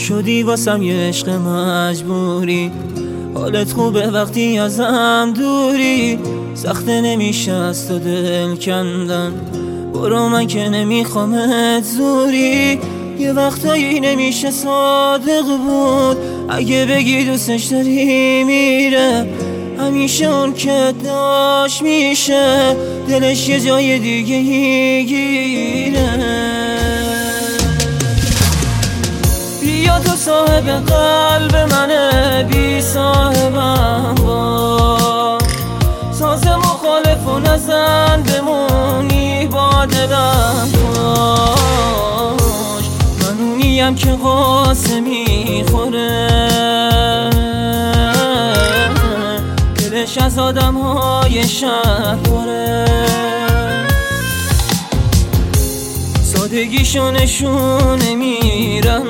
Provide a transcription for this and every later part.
شدی واسم یه عشق مجبوری. حالت خوبه وقتی ازم دوری، سخته نمیشه از تو دل کندن. برو من که نمیخوامت زوری. یه وقتایی نمیشه صادق بود، اگه بگی دوستش داری میره. همیشه اون که داشت میشه، دلش یه جای دیگه گیره. بیا تو صاحب قلب منه، بی صاحبم باش. ساز مخالف و نزن، بمونی با دلم باش. من اونیم که قاسه میخوره، دلش از آدم های شهر پره. سادگیشو نشونه میرن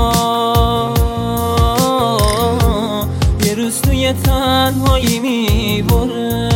یه روز توی تنهایی میبره.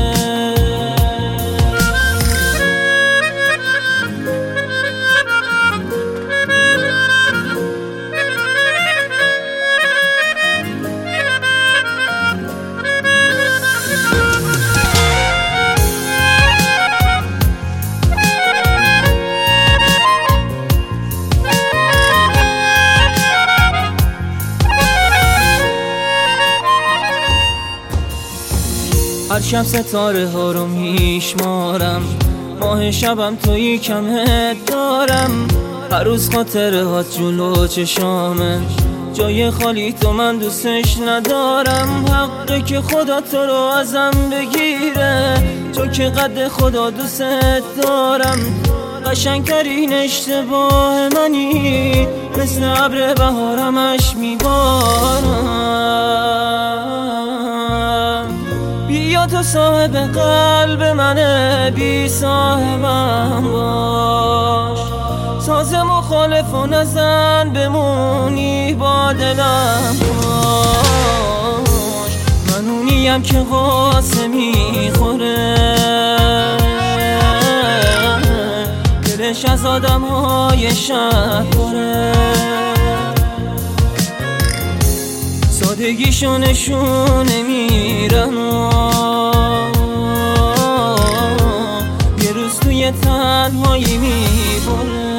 هر شب ستاره ها رو میشمارم، ماه شبم توی کمت دارم. هر روز خاطره هات جلو چشامه، جای خالی تو من دوستش ندارم. حقه که خدا تو رو ازم بگیره، تو که قد خدا دوست دارم. قشنگترین اشتباه منی، مثل ابر بهارمش میبارم. بیا تو صاحب قلب منه، بی صاحبم باش. ساز مخالف و نزن، بمونی با دلم باش. من اونیم که قاسه میخوره، دلش از آدم های شهر پره. سادگیشو نشونه میرن یه روز توی تنهایی میبره.